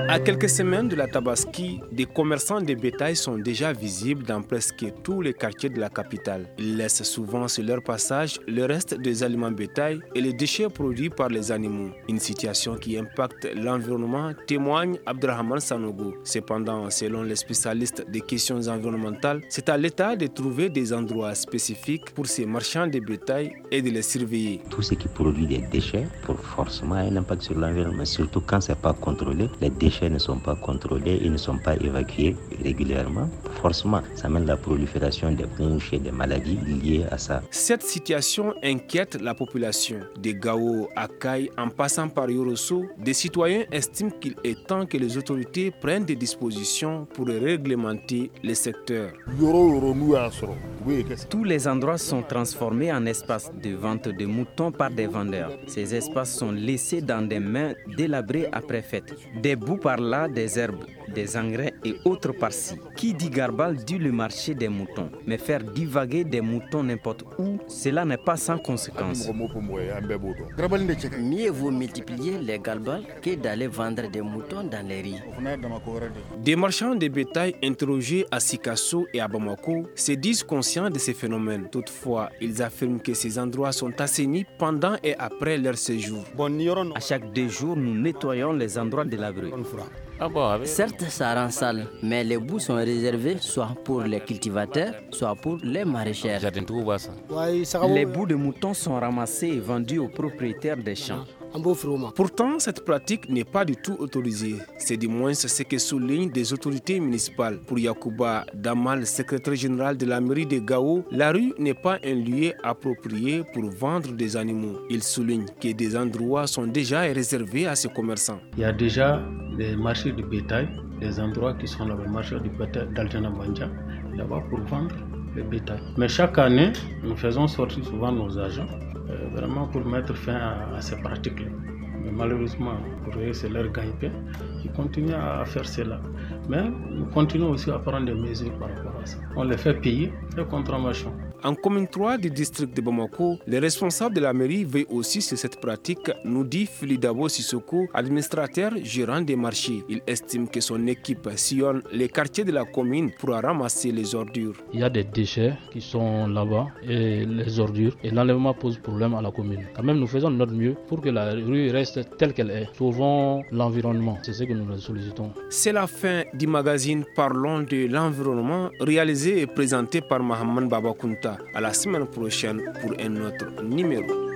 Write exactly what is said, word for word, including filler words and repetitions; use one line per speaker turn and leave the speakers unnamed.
À quelques semaines de la Tabaski, des commerçants de bétail sont déjà visibles dans presque tous les quartiers de la capitale. Ils laissent souvent sur leur passage le reste des aliments bétail et les déchets produits par les animaux. Une situation qui impacte l'environnement, témoigne Abdrahman Sanogo. Cependant, selon les spécialistes des questions environnementales, c'est à l'État de trouver des endroits spécifiques pour ces marchands de bétail et de les surveiller.
Tout ce qui produit des déchets, pour forcément un impact sur l'environnement, surtout quand ce n'est pas contrôlé. Les déchets ne sont pas contrôlés, ils ne sont pas évacués régulièrement. Forcément, ça mène à la prolifération des mouches et des maladies liées à ça.
Cette situation inquiète la population. De Gao à Kai, en passant par Yorosso, des citoyens estiment qu'il est temps que les autorités prennent des dispositions pour réglementer les secteurs.
Tous les endroits sont transformés en espaces de vente de moutons par des vendeurs. Ces espaces sont laissés dans des mains délabrées après fête. Des bouts par là, des herbes, des engrais et autres par-ci. Qui dit garbal dit le marché des moutons. Mais faire divaguer des moutons n'importe où, cela n'est pas sans conséquence.
Mieux vaut multiplier les garbals que d'aller vendre des moutons dans les rues.
Des marchands de bétail interrogés à Sikasso et à Bamako se disent conscients de ces phénomènes. Toutefois, ils affirment que ces endroits sont assainis pendant et après leur séjour.
À chaque deux jours, nous nettoyons les endroits délabrés.
Certes, ça rend sale, mais les bouts sont réservés soit pour les cultivateurs, soit pour les maraîchers.
Les bouts de moutons sont ramassés et vendus aux propriétaires des champs.
Pourtant, cette pratique n'est pas du tout autorisée. C'est du moins ce que soulignent des autorités municipales. Pour Yacouba Damal, secrétaire général de la mairie de Gao, la rue n'est pas un lieu approprié pour vendre des animaux. Il souligne que des endroits sont déjà réservés à ces commerçants.
Il y a déjà des marchés de bétail, des endroits qui sont là, le marché du bétail d'Aljana Banja, là-bas pour vendre le bétail. Mais chaque année, nous faisons sortir souvent nos agents, euh, vraiment pour mettre fin à, à ces pratiques-là. Mais malheureusement, pour eux, c'est leur gagne-pain. Ils continuent à faire cela. Mais nous continuons aussi à prendre des mesures par rapport à ça. On les fait payer les contraventions.
En commune trois du district de Bamako, les responsables de la mairie veillent aussi sur cette pratique, nous dit Filidabo Sissoko, administrateur gérant des marchés. Il estime que son équipe sillonne les quartiers de la commune pour ramasser les ordures.
Il y a des déchets qui sont là-bas et les ordures et l'enlèvement pose problème à la commune. Quand même, nous faisons de notre mieux pour que la rue reste telle qu'elle est. Sauvons l'environnement, c'est ce que nous sollicitons.
C'est la fin du magazine Parlons de l'environnement, réalisé et présenté par Mahaman Babakunta. À la semaine prochaine pour un autre numéro.